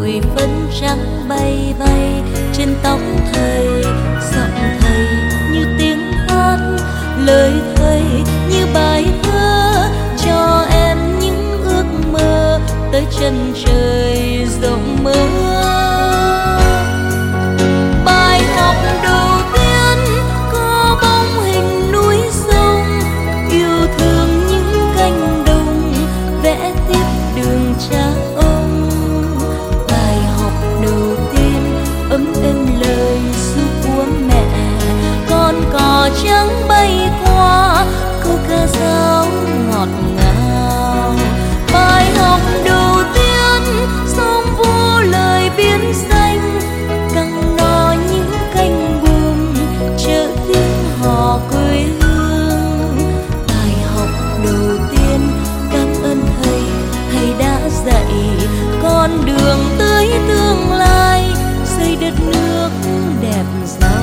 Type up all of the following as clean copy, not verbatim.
bụi phấn trắng bay bay trên tóc thầy. Giọng thầy như tiếng hát, lời thầy như bài thơ, cho em những ước mơ tới chân trời rộng mơ. Bài học đầu tiên có bóng hình núi sông, yêu thương những cánh đồng, vẽ tiếp đường cha ông. Bài học đầu tiên ấm êm lời ru của mẹ, con cò trắng bay qua câu ca dao ngọt ngào. Bài học đầu tiên sông vô lời biến xanh, căng no những cánh buồm chợ tiếng hò quê hương. Bài học đầu tiên cảm ơn thầy, thầy đã dạy con đường tới tương lai, xây đất nước đẹp giàu.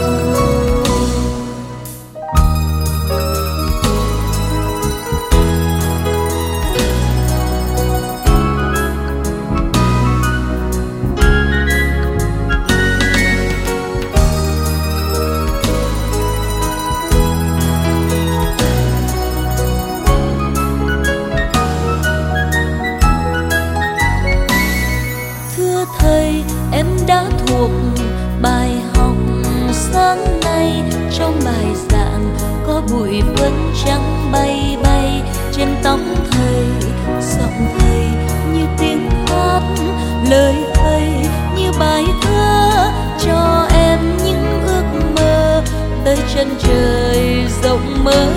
Thầy, em đã thuộc bài học sáng nay. Trong bài giảng có bụi phấn trắng bay bay trên tóc thầy. Giọng thầy như tiếng hát, lời thầy như bài thơ, cho em những ước mơ tới chân trời rộng mơ.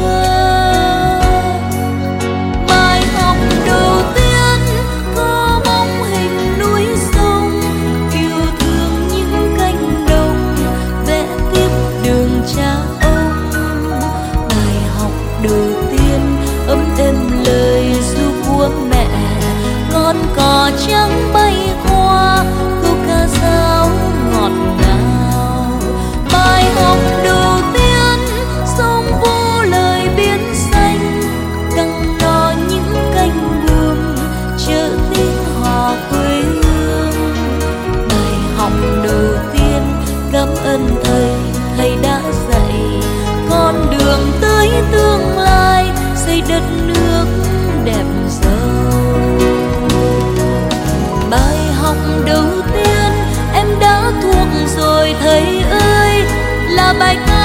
Bài học đầu tiên có bóng hình núi sông, yêu thương những cánh đồng, vẽ tiếp đường cha ông. Bài học đầu tiên ấm êm lời ru của mẹ, con cò trắng bay qua câu ca dao ngọt ngào. Bài học đầu tiên sông vô lời biến xanh, căng no những cánh buồm chợ tiếng hò quê hương. Bài học đầu tiên cảm ơn thầy, thầy đã dạy con đường tới tương lai, xây đất nước đẹp giàu. Bài học đầu tiên em đã thuộc rồi thầy ơi, là bài ca